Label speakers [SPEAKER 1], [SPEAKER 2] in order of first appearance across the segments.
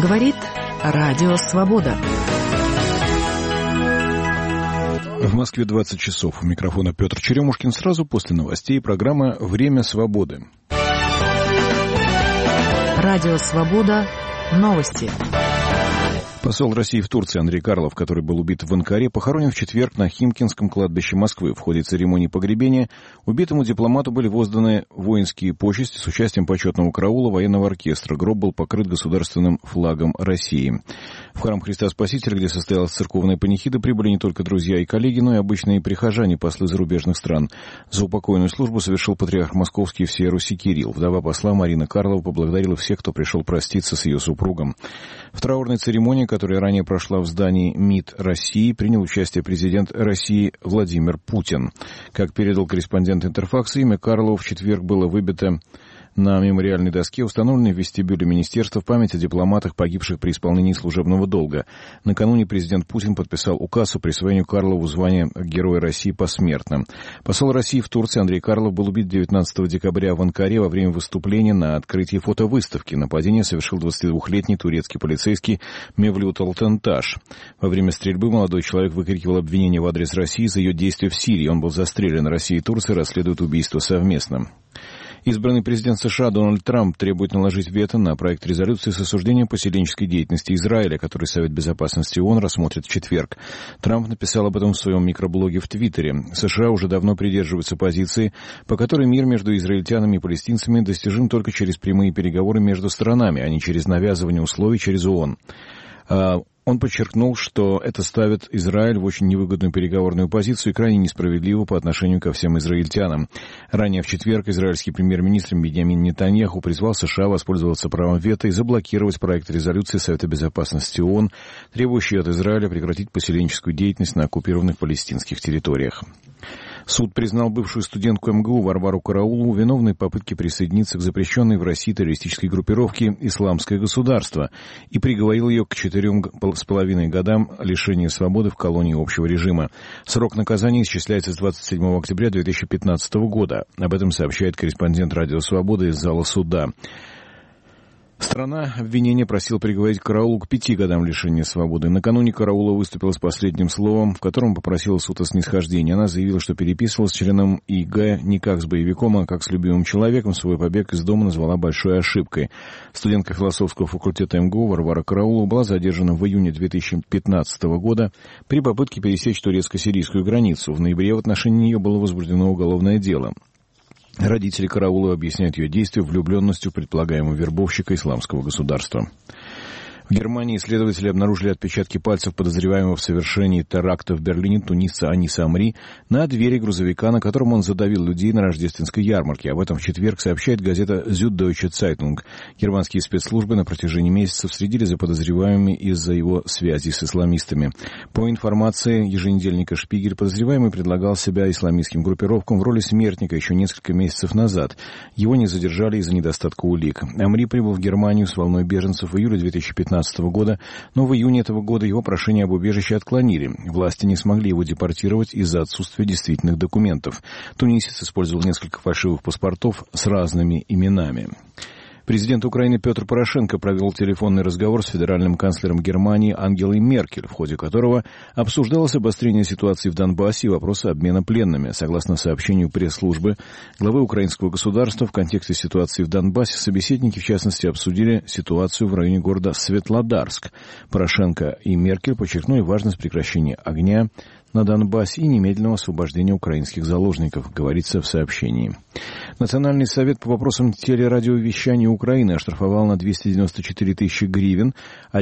[SPEAKER 1] Говорит Радио Свобода.
[SPEAKER 2] В Москве 20 часов. У микрофона Петр Черемушкин. Сразу после новостей программа «Время свободы».
[SPEAKER 1] Радио Свобода. Новости.
[SPEAKER 2] Посол России в Турции Андрей Карлов, который был убит в Анкаре, похоронен в четверг на Химкинском кладбище Москвы. В ходе церемонии погребения убитому дипломату были возданы воинские почести с участием почетного караула военного оркестра. Гроб был покрыт государственным флагом России. В храм Христа Спасителя, где состоялась церковная панихида, прибыли не только друзья и коллеги, но и обычные прихожане, послы зарубежных стран. За упокойную службу совершил патриарх Московский всей Руси Кирилл. Вдова посла Марина Карлова поблагодарила всех, кто пришел проститься с ее супругом. В траурной церемонии, которая ранее прошла в здании МИД России, принял участие президент России Владимир Путин. Как передал корреспондент Интерфакса, имя Карлова в четверг было выбито на мемориальной доске, установленной в вестибюле министерства, в память о дипломатах, погибших при исполнении служебного долга. Накануне президент Путин подписал указ о присвоении Карлову звания Героя России посмертно. Посол России в Турции Андрей Карлов был убит 19 декабря в Анкаре во время выступления на открытии фотовыставки. Нападение совершил 22-летний турецкий полицейский Мевлют Алтенташ. Во время стрельбы молодой человек выкрикивал обвинения в адрес России за ее действия в Сирии. Он был застрелен. Россия и Турция расследуют убийство совместно. Избранный президент США Дональд Трамп требует наложить вето на проект резолюции с осуждением поселенческой деятельности Израиля, который Совет Безопасности ООН рассмотрит в четверг. Трамп написал об этом в своем микроблоге в Твиттере. США уже давно придерживаются позиции, по которой мир между израильтянами и палестинцами достижим только через прямые переговоры между сторонами, а не через навязывание условий через ООН. Он подчеркнул, что это ставит Израиль в очень невыгодную переговорную позицию и крайне несправедливо по отношению ко всем израильтянам. Ранее в четверг израильский премьер-министр Биньямин Нетаньяху призвал США воспользоваться правом вето и заблокировать проект резолюции Совета Безопасности ООН, требующий от Израиля прекратить поселенческую деятельность на оккупированных палестинских территориях. Суд признал бывшую студентку МГУ Варвару Караулову виновной в попытке присоединиться к запрещенной в России террористической группировке «Исламское государство» и приговорил ее к 4,5 годам лишения свободы в колонии общего режима. Срок наказания исчисляется с 27 октября 2015 года. Об этом сообщает корреспондент «Радио Свобода» из зала суда. Страна обвинения просила приговорить Караулу к 5 годам лишения свободы. Накануне Караулова выступила с последним словом, в котором попросила суд о снисхождении. Она заявила, что переписывалась с членом ИГ не как с боевиком, а как с любимым человеком. Свой побег из дома назвала большой ошибкой. Студентка философского факультета МГУ Варвара Караулова была задержана в июне 2015 года при попытке пересечь турецко-сирийскую границу. В ноябре в отношении нее было возбуждено уголовное дело. Родители Карауловой объясняют ее действия влюбленностью предполагаемого вербовщика Исламского государства. В Германии следователи обнаружили отпечатки пальцев подозреваемого в совершении теракта в Берлине тунисца Аниса Амри на двери грузовика, на котором он задавил людей на рождественской ярмарке. Об этом в четверг сообщает газета Süddeutsche Zeitung. Германские спецслужбы на протяжении месяцев следили за подозреваемыми из-за его связи с исламистами. По информации еженедельника «Шпигель», подозреваемый предлагал себя исламистским группировкам в роли смертника еще несколько месяцев назад. Его не задержали из-за недостатка улик. Амри прибыл в Германию с волной беженцев в июле 2015 года, но в июне этого года его прошение об убежище отклонили. Власти не смогли его депортировать из-за отсутствия действительных документов. Тунисец использовал несколько фальшивых паспортов с разными именами. Президент Украины Петр Порошенко провел телефонный разговор с федеральным канцлером Германии Ангелой Меркель, в ходе которого обсуждалось обострение ситуации в Донбассе и вопросы обмена пленными. Согласно сообщению пресс-службы главы украинского государства, в контексте ситуации в Донбассе собеседники, в частности, обсудили ситуацию в районе города Светлодарск. Порошенко и Меркель подчеркнули важность прекращения огня на Донбассе и немедленного освобождения украинских заложников, говорится в сообщении. Национальный совет по вопросам телерадиовещания Украины оштрафовал на 294 тысячи гривен,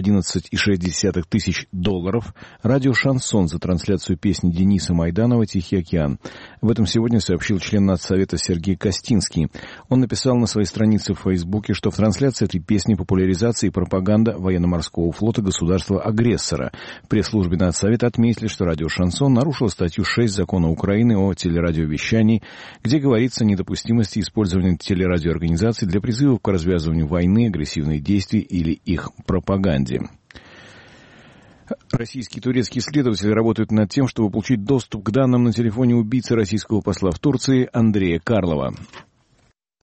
[SPEAKER 2] 11,6 тысяч долларов, радио «Шансон» за трансляцию песни Дениса Майданова «Тихий океан». Об этом сегодня сообщил член Нацсовета Сергей Костинский. Он написал на своей странице в Фейсбуке, что в трансляции этой песни популяризация и пропаганда военно-морского флота государства-агрессора. В пресс-службе Нацсовета отметили, что радио «Шансон» нарушило статью 6 Закона Украины о телерадиовещании, где говорится о недопустимости использования телерадиоорганизаций для призывов к развязыванию войны, агрессивных действий или их пропаганде. Российские и турецкие следователи работают над тем, чтобы получить доступ к данным на телефоне убийцы российского посла в Турции Андрея Карлова.